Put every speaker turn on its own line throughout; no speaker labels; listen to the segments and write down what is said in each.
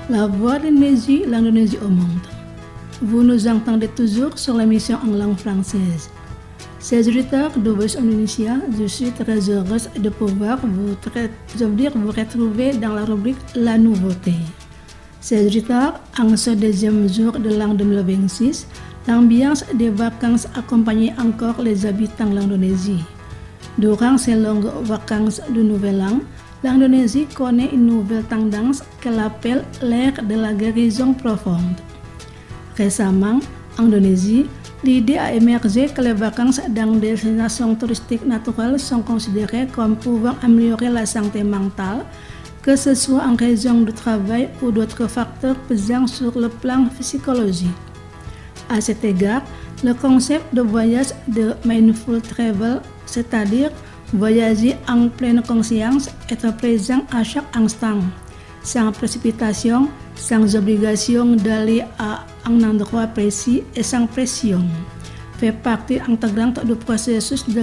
La voix d'Indonésie, l'Indonésie au monde. Vous nous entendez toujours sur l'émission en langue française. Chers auditeurs de Voice Indonesia, je suis très heureuse de pouvoir vous retrouver dans la rubrique La Nouveauté. Chers auditeurs, en ce deuxième jour de l'an 2026, l'ambiance des vacances accompagne encore les habitants de l'Indonésie. Durant ces longues vacances de Nouvel An, l'Indonésie connaît une nouvelle tendance qu'elle appelle l'ère de la guérison profonde. Récemment, en Indonésie, l'idée a émergé que les vacances dans des destinations touristiques naturelles sont considérées comme pouvant améliorer la santé mentale, que ce soit en raison du travail ou d'autres facteurs pesant sur le plan psychologique. À cet égard, le concept de voyage de Mindful Travel, c'est-à-dire voyager en pleine conscience, être présent à chaque instant, sans précipitation, sans obligation d'aller à un endroit précis et sans pression, fait partie intégrante du processus de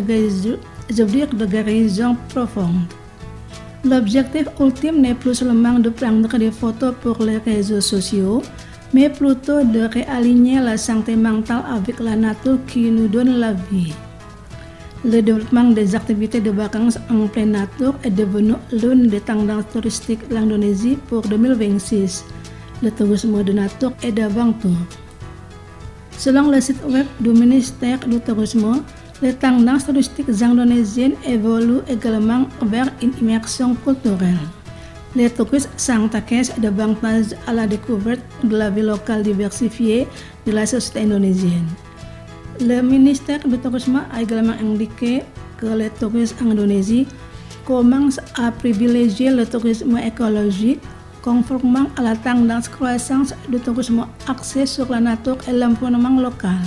guérison profonde. L'objectif ultime n'est plus seulement de prendre des photos pour les réseaux sociaux, mais plutôt de réaligner la santé mentale avec la nature qui nous donne la vie. Le développement des activités de vacances en pleine nature est devenu l'une des tendances touristiques de l'Indonésie pour 2026. Le tourisme de nature est d'avant tout. Selon le site web du ministère du Tourisme, les tendances touristiques indonésiennes évoluent également vers une immersion culturelle. Les touristes s'intéressent davantage à la découverte de la vie locale diversifiée de la société indonésienne. Le ministère du Tourisme a également indiqué que les touristes en Indonésie commencent à privilégier le tourisme écologique, conformément à la tendance croissante du tourisme axé sur la nature et l'environnement local.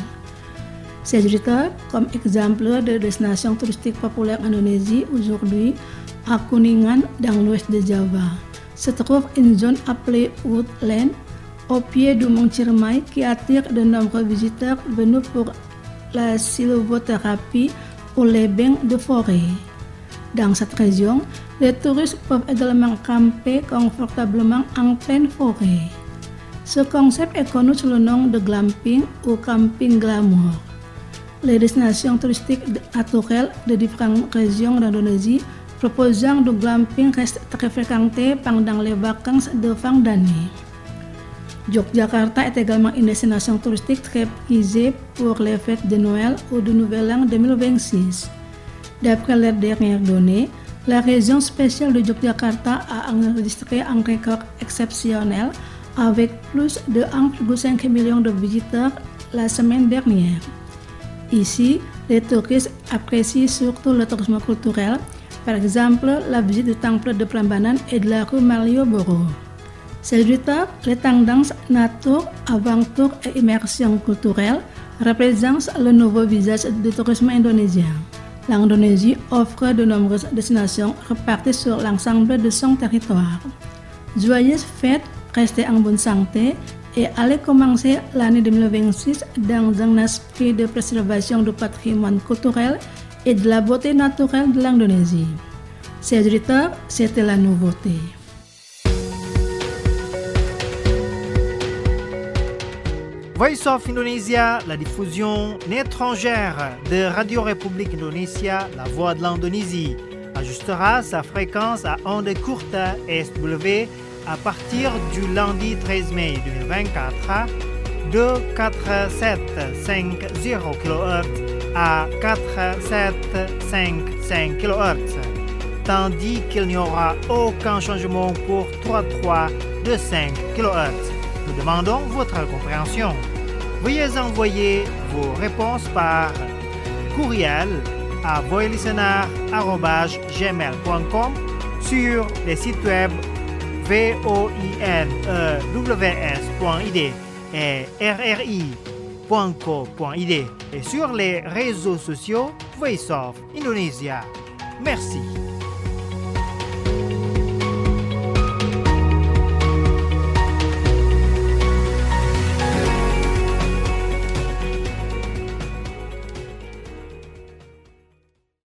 Ces auditeurs, comme exemple de destinations touristiques populaires en Indonésie aujourd'hui, à Kuningan, dans l'ouest de Java, se trouve une zone appelée Woodland, au pied du mont Ciremai, qui attire de nombreux visiteurs venus pour la sylvothérapie ou les bains de forêt. Dans cette région, les touristes peuvent également camper confortablement en pleine forêt. Ce concept est connu sous le nom de glamping ou camping glamour. Les destinations touristiques naturelles de différentes régions d'Indonésie proposant du glamping restent très fréquentées pendant les vacances de fin d'année. Yogyakarta est également une destination touristique très prisée pour les fêtes de Noël ou du Nouvel An 2026. D'après les dernières données, la région spéciale de Yogyakarta a enregistré un record exceptionnel avec plus de 1,5 million de visiteurs la semaine dernière. Ici, les touristes apprécient surtout le tourisme culturel, par exemple la visite du temple de Prambanan et de la rue Malioboro. Ces auditeurs, les tendances nature, aventure et immersion culturelle représentent le nouveau visage du tourisme indonésien. L'Indonésie offre de nombreuses destinations réparties sur l'ensemble de son territoire. Joyeuses fêtes, restez en bonne santé et allez commencer l'année 2026 dans un esprit de préservation du patrimoine culturel et de la beauté naturelle de l'Indonésie. Chers auditeurs, c'était la nouveauté.
Voice of Indonesia, la diffusion étrangère de Radio République Indonésia, la voix de l'Indonésie, ajustera sa fréquence à ondes courtes SW à partir du lundi 13 mai 2024 de 4750 kHz à 4755 kHz, tandis qu'il n'y aura aucun changement pour 3325 kHz. Nous demandons votre compréhension. Veuillez envoyer vos réponses par courriel à voilistener@gmail.com sur les sites web voinews.id et rri.co.id et sur les réseaux sociaux Voice of Indonesia. Merci.